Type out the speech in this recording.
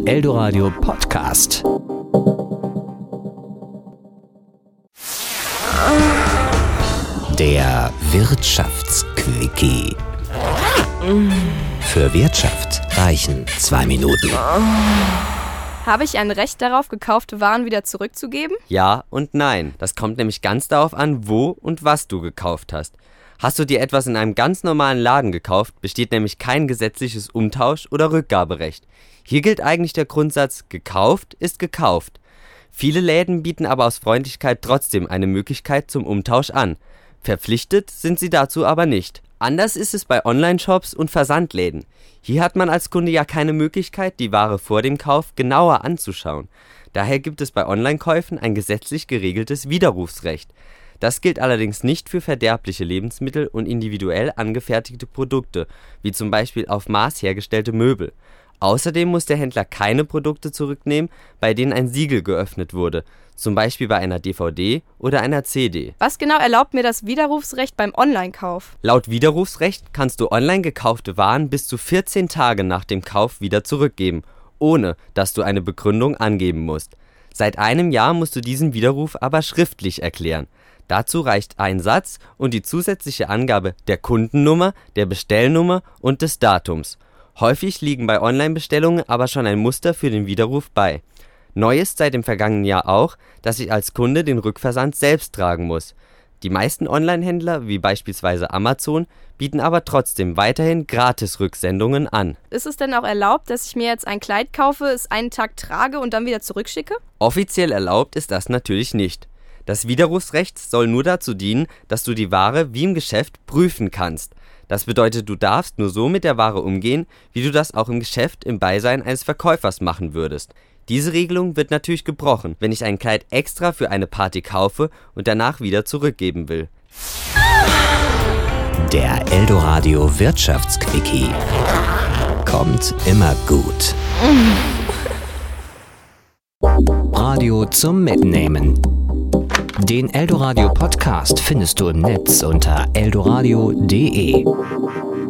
Eldoradio Podcast. Der Wirtschaftsquickie. Für Wirtschaft reichen 2 Minuten. Habe ich ein Recht darauf, gekaufte Waren wieder zurückzugeben? Ja und nein. Das kommt nämlich ganz darauf an, wo und was du gekauft hast. Hast du dir etwas in einem ganz normalen Laden gekauft, besteht nämlich kein gesetzliches Umtausch- oder Rückgaberecht. Hier gilt eigentlich der Grundsatz, gekauft ist gekauft. Viele Läden bieten aber aus Freundlichkeit trotzdem eine Möglichkeit zum Umtausch an. Verpflichtet sind sie dazu aber nicht. Anders ist es bei Online-Shops und Versandläden. Hier hat man als Kunde ja keine Möglichkeit, die Ware vor dem Kauf genauer anzuschauen. Daher gibt es bei Online-Käufen ein gesetzlich geregeltes Widerrufsrecht. Das gilt allerdings nicht für verderbliche Lebensmittel und individuell angefertigte Produkte, wie zum Beispiel auf Maß hergestellte Möbel. Außerdem muss der Händler keine Produkte zurücknehmen, bei denen ein Siegel geöffnet wurde, zum Beispiel bei einer DVD oder einer CD. Was genau erlaubt mir das Widerrufsrecht beim Online-Kauf? Laut Widerrufsrecht kannst du online gekaufte Waren bis zu 14 Tage nach dem Kauf wieder zurückgeben, ohne dass du eine Begründung angeben musst. Seit einem Jahr musst du diesen Widerruf aber schriftlich erklären. Dazu reicht ein Satz und die zusätzliche Angabe der Kundennummer, der Bestellnummer und des Datums. Häufig liegen bei Online-Bestellungen aber schon ein Muster für den Widerruf bei. Neu ist seit dem vergangenen Jahr auch, dass ich als Kunde den Rückversand selbst tragen muss. Die meisten Online-Händler, wie beispielsweise Amazon, bieten aber trotzdem weiterhin Gratis-Rücksendungen an. Ist es denn auch erlaubt, dass ich mir jetzt ein Kleid kaufe, es einen Tag trage und dann wieder zurückschicke? Offiziell erlaubt ist das natürlich nicht. Das Widerrufsrecht soll nur dazu dienen, dass du die Ware wie im Geschäft prüfen kannst. Das bedeutet, du darfst nur so mit der Ware umgehen, wie du das auch im Geschäft im Beisein eines Verkäufers machen würdest. Diese Regelung wird natürlich gebrochen, wenn ich ein Kleid extra für eine Party kaufe und danach wieder zurückgeben will. Der Eldoradio Wirtschaftsquickie. Kommt immer gut. Radio zum Mitnehmen. Den Eldoradio Podcast findest du im Netz unter eldoradio.de.